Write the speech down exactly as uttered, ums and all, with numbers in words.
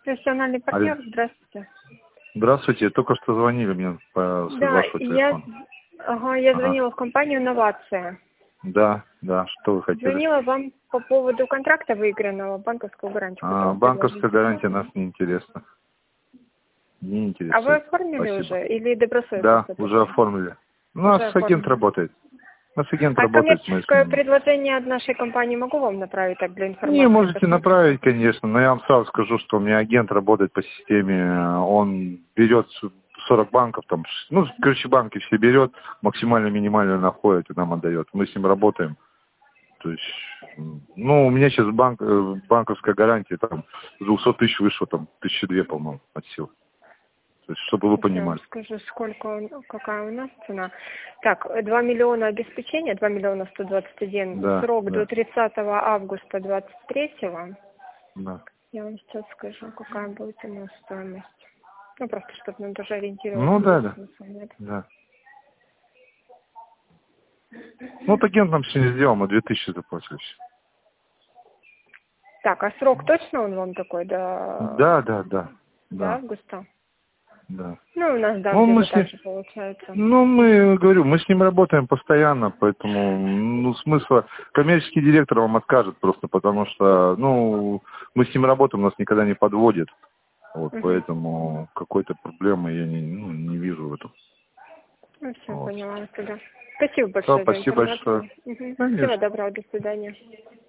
Профессиональный партнер, Алло. здравствуйте. Здравствуйте, только что звонили мне по с Да, вашего я, телефона. ага, я Ага. звонила в компанию «Новация». Да, да, что вы хотели? Звонила вам по поводу контракта выигранного, банковскую гарантию, А, которую банковская предложили. гарантия нас не интересна. Не А вы интересует. оформили Спасибо. уже или добросовестно? Да, уже оформили. У нас Уже агент оформили. работает. У нас агент А работает, мы с коммерческое ним. предложение от нашей компании могу вам направить так для Не, информации? можете Посмотрите. направить, конечно, но я вам сразу скажу, что у меня агент работает по системе, он берет сорок банков, там, ну, короче, банки все берет, максимально минимально находит и нам отдает. Мы с ним работаем. То есть, ну, у меня сейчас банк, э, банковская гарантия, там, с двухсот тысяч вышло, там, тысячи две, по-моему, от сил. То есть, чтобы вы Сейчас я вам понимали. скажу, сколько, он- какая у нас цена. Так, два миллиона обеспечения, два миллиона сто двадцать один, Да, срок до да, тридцатого августа двадцать третьего. да. Я вам сейчас скажу, какая будет у нас стоимость. Ну, просто, чтобы нам тоже ориентироваться. Ну, да, Есть да, смысл, нет? да. Ну, вот агент нам сегодня сделал, мы две тысячи заплатили. Так, а срок точно он вам такой, до, Да, да, да, до да, августа? да. Ну, у нас, да, Ну, мы где-то с так ним, же получается. ну, мы, говорю, мы с ним работаем постоянно, поэтому, ну, смысла, коммерческий директор вам откажет просто, потому что, ну, мы с ним работаем, нас никогда не подводит, вот, Угу. поэтому какой-то проблемы я не, ну, не вижу в этом. Ну, все, Вот. поняла тогда. Спасибо Да, большое за спасибо большое. информацию. Угу. Всего Конечно. доброго, до свидания.